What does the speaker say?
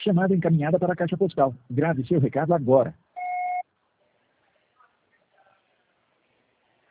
Chamada encaminhada para a caixa postal. Grave seu recado agora.